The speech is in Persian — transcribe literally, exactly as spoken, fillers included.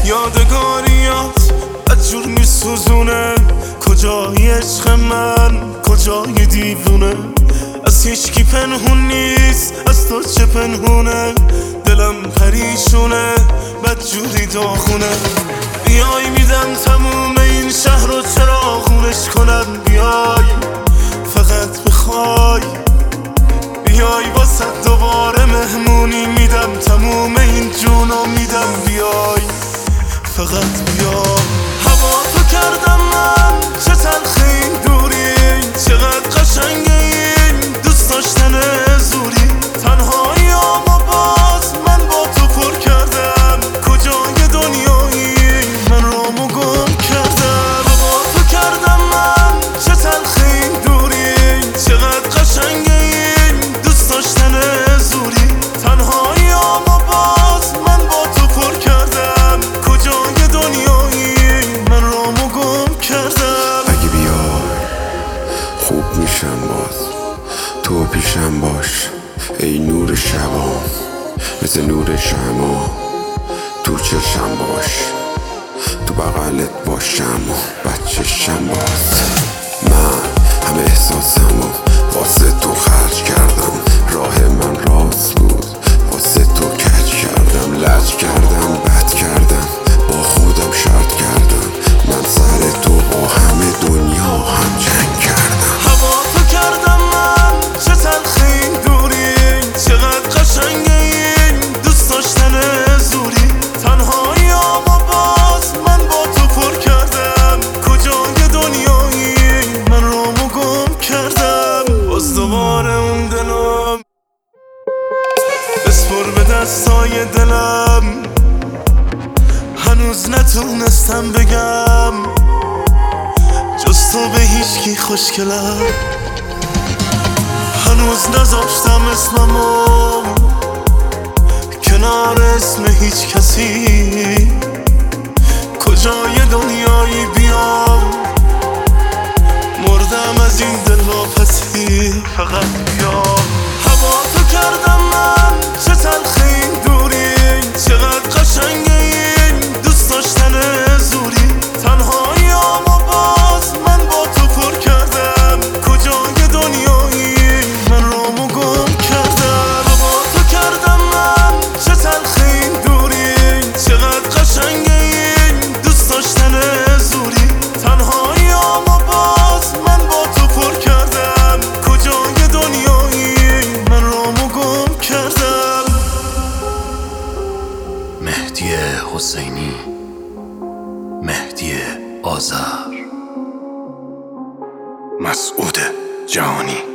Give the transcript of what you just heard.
یادگاریات بدجور میسوزونه، کجای عشق من کجای دیوونه. از هیچکی پنهون نیست، از تو چه پنهونه؟ دلم پریشونه بدجوری داغونه. بیای میدم تموم این شهر رو چراغونش کنم. بیای فقط بخوای، بیای واسه دوباره مهمونی میدم. تموم این جونو میدم. بیای فقط بیای. هوا تو کردم من، چه تلخ این دوری، چقدر قشنگه این دوست داشتن زوری. تنهاییامو باز من با تو پر کردم، کجای دنیایی من رامو گم کردم. هوا تو کردم من، چه تلخ این دوری، چقدر قشنگه این دوست داشتن زوری. تنهاییامو باز من با تو پر کردم، کجای دنیایی من رامو گم کردم. اگه بیای خوب میشم باز، تو پیشم باش ای نور شبام، مثل نور شما تو چشم باش، تو بغلت باشم و بچشم باز. من همه احساسمو واسه تو خرج کردم، راه من راست بود واسه تو کج کردم. لج کردم بد کردم با خودم شرط کردم، من سر تو با همه دنیا هم جنگ کردم. هوا تو کردم من، چه تلخ این دوری، چقدر قشنگه این دوست داشتن زوری. تنهاییامو باز من با تو پر کردم، کجای دنیایی من رامو گم کردم. باز دوباره اون دلم بسپر به دستای دلم، هنوز نتونستم بگم جز تو به هیچکی خوشگلم. هنوز نذاشتم اسممو کنار اسم هیچ کسی، کجای دنیایی بیام مردم از این دلواپسی. فقط بیا. هوا تو کردم من، چه تلخ این دوری، چقدر قشنگه این دوست داشتن زوری. تنهاییامو باز من با تو پر کردم، کجای دنیایی من رامو گم کردم. هوا تو کردم من، چه تلخ این دوری، چقدر قشنگه این دوست داشتن زوری. تنهاییامو باز من با تو پر کردم، کجای دنیایی من رامو گم کردم. مهدی حسینی، مهدی آذر، مسعود جهانی.